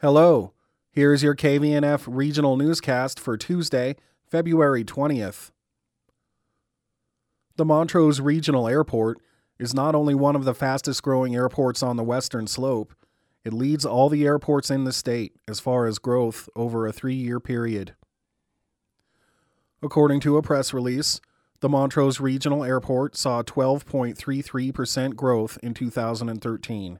Hello, here's your KVNF regional newscast for Tuesday, February 20th. The Montrose Regional Airport is not only one of the fastest growing airports on the Western Slope, it leads all the airports in the state as far as growth over a 3-year period. According to a press release, the Montrose Regional Airport saw 12.33% growth in 2013.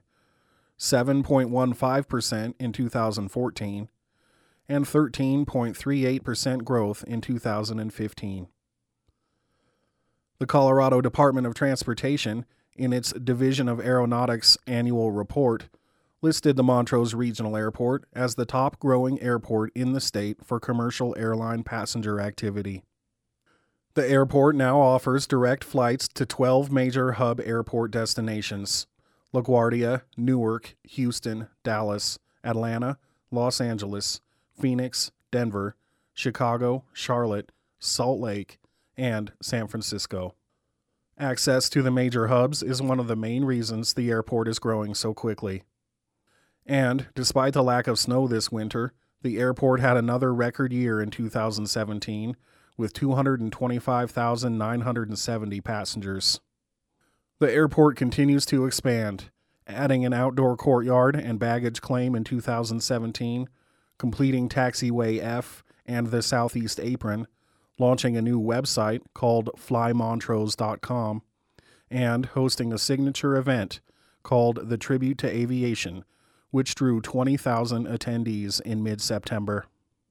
7.15% in 2014, and 13.38% growth in 2015. The Colorado Department of Transportation, in its Division of Aeronautics annual report, listed the Montrose Regional Airport as the top growing airport in the state for commercial airline passenger activity. The airport now offers direct flights to 12 major hub airport destinations: LaGuardia, Newark, Houston, Dallas, Atlanta, Los Angeles, Phoenix, Denver, Chicago, Charlotte, Salt Lake, and San Francisco. Access to the major hubs is one of the main reasons the airport is growing so quickly. And, despite the lack of snow this winter, the airport had another record year in 2017 with 225,970 passengers. The airport continues to expand, adding an outdoor courtyard and baggage claim in 2017, completing Taxiway F and the Southeast Apron, launching a new website called flymontrose.com, and hosting a signature event called the Tribute to Aviation, which drew 20,000 attendees in mid-September.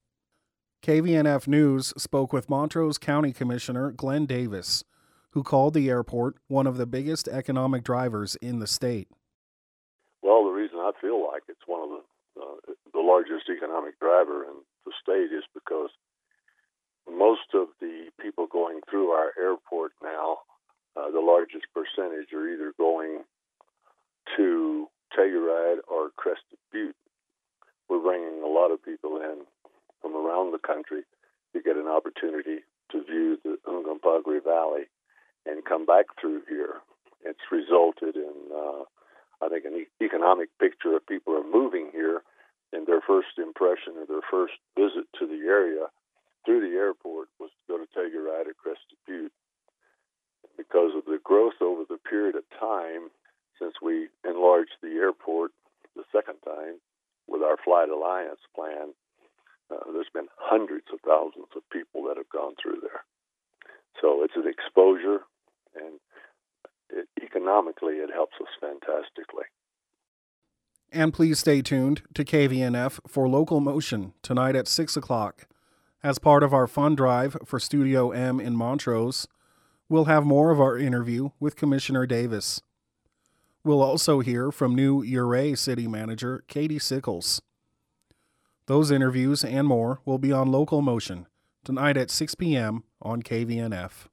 KVNF News spoke with Montrose County Commissioner Glenn Davis, who called the airport one of the biggest economic drivers in the state. Well, the reason I feel like it's one of the largest economic driver in the state is because most of the people going through our airport now, the largest percentage are either going to Telluride or Crested Butte. We're bringing a lot of people in from around the country to get an opportunity to view the Uncompahgre Valley and come back through here. It's resulted in, I think, an economic picture of people are moving here, and their first impression or their first visit to the area through the airport was to go to Telluride or Crested Butte. Because of the growth over the period of time since we enlarged the airport the second time with our Flight Alliance plan, there's been hundreds of thousands of people that have gone through there. So it's an exposure, and economically it helps us fantastically. And please stay tuned to KVNF for Local Motion tonight at 6 o'clock. As part of our fund drive for Studio M in Montrose, we'll have more of our interview with Commissioner Davis. We'll also hear from new Ouray City Manager Katie Sickles. Those interviews and more will be on Local Motion tonight at 6 p.m. on KVNF.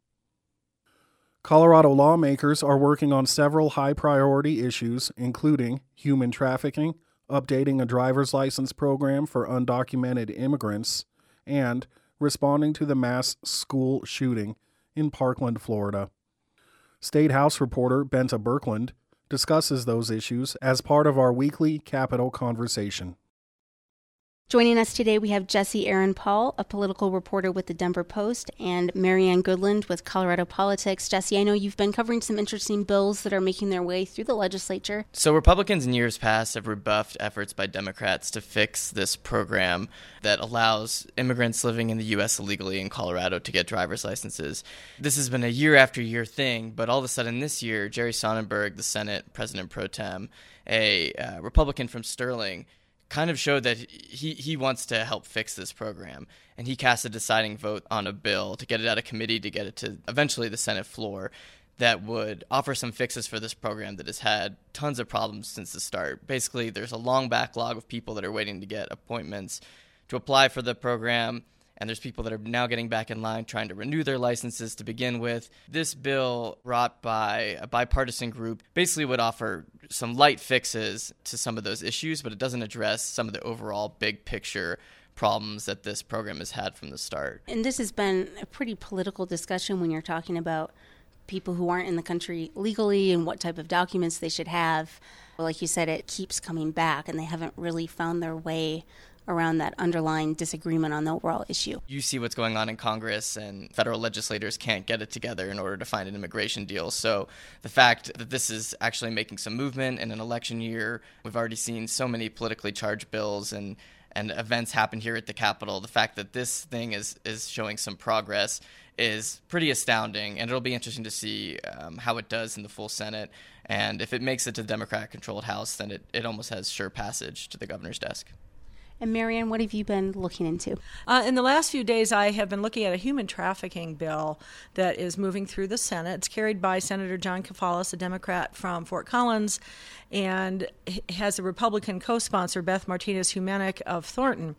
Colorado lawmakers are working on several high-priority issues, including human trafficking, updating a driver's license program for undocumented immigrants, and responding to the mass school shooting in Parkland, Florida. State House reporter Benta Birkeland discusses those issues as part of our weekly Capitol Conversation. Joining us today, we have Jesse Aaron Paul, a political reporter with the Denver Post, and Marianne Goodland with Colorado Politics. Jesse, I know you've been covering some interesting bills that are making their way through the legislature. So Republicans in years past have rebuffed efforts by Democrats to fix this program that allows immigrants living in the U.S. illegally in Colorado to get driver's licenses. This has been a year after year thing, but all of a sudden this year, Jerry Sonnenberg, the Senate President Pro Tem, a Republican from Sterling, kind of showed that he wants to help fix this program. And he cast a deciding vote on a bill to get it out of committee, to get it to eventually the Senate floor, that would offer some fixes for this program that has had tons of problems since the start. Basically, there's a long backlog of people that are waiting to get appointments to apply for the program, and there's people that are now getting back in line trying to renew their licenses to begin with. This bill, brought by a bipartisan group, basically would offer some light fixes to some of those issues, but it doesn't address some of the overall big picture problems that this program has had from the start. And this has been a pretty political discussion when you're talking about people who aren't in the country legally and what type of documents they should have. Like you said, it keeps coming back, and they haven't really found their way around that underlying disagreement on the overall issue. You see what's going on in Congress, and federal legislators can't get it together in order to find an immigration deal. So the fact that this is actually making some movement in an election year, we've already seen so many politically charged bills and events happen here at the Capitol. The fact that this thing is showing some progress is pretty astounding, and it'll be interesting to see how it does in the full Senate. And if it makes it to the Democrat-controlled House, then it almost has sure passage to the governor's desk. And Marianne, what have you been looking into? In the last few days, I have been looking at a human trafficking bill that is moving through the Senate. It's carried by Senator John Kafalas, a Democrat from Fort Collins, and has a Republican co-sponsor, Beth Martinez-Humenick of Thornton.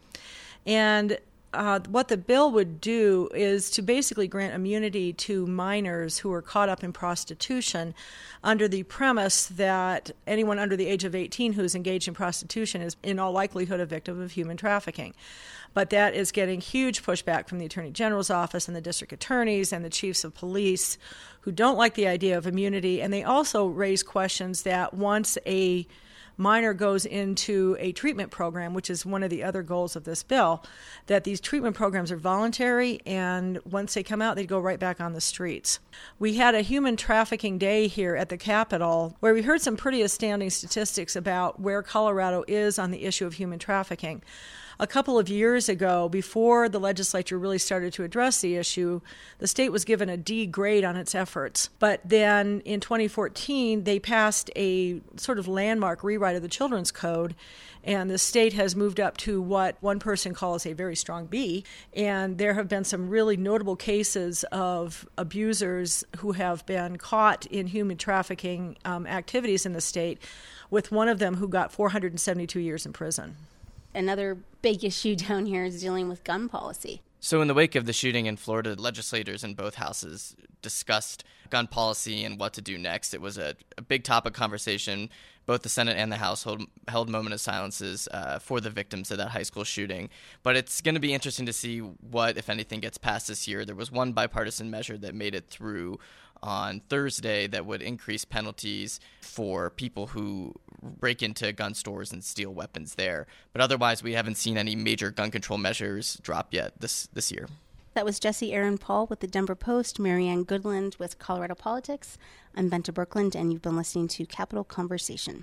And what the bill would do is to basically grant immunity to minors who are caught up in prostitution under the premise that anyone under the age of 18 who is engaged in prostitution is in all likelihood a victim of human trafficking. But that is getting huge pushback from the Attorney General's office and the district attorneys and the chiefs of police who don't like the idea of immunity. And they also raise questions that once a minor goes into a treatment program, which is one of the other goals of this bill, that these treatment programs are voluntary, and once they come out, they go right back on the streets. We had a human trafficking day here at the Capitol where we heard some pretty astounding statistics about where Colorado is on the issue of human trafficking. A couple of years ago, before the legislature really started to address the issue, the state was given a D grade on its efforts. But then in 2014, they passed a sort of landmark rewrite of the Children's Code, and the state has moved up to what one person calls a very strong B. And there have been some really notable cases of abusers who have been caught in human trafficking activities in the state, with one of them who got 472 years in prison. Another big issue down here is dealing with gun policy. So in the wake of the shooting in Florida, legislators in both houses discussed gun policy and what to do next. It was a big topic conversation. Both the Senate and the House held moment of silences for the victims of that high school shooting. But it's going to be interesting to see what, if anything, gets passed this year. There was one bipartisan measure that made it through on Thursday that would increase penalties for people who break into gun stores and steal weapons there. But otherwise, we haven't seen any major gun control measures drop yet this year. That was Jesse Aaron Paul with the Denver Post, Marianne Goodland with Colorado Politics. I'm Benta Birkeland, and you've been listening to Capitol Conversation.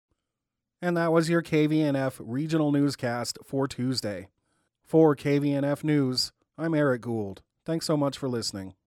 And that was your KVNF Regional Newscast for Tuesday. For KVNF News, I'm Eric Gould. Thanks so much for listening.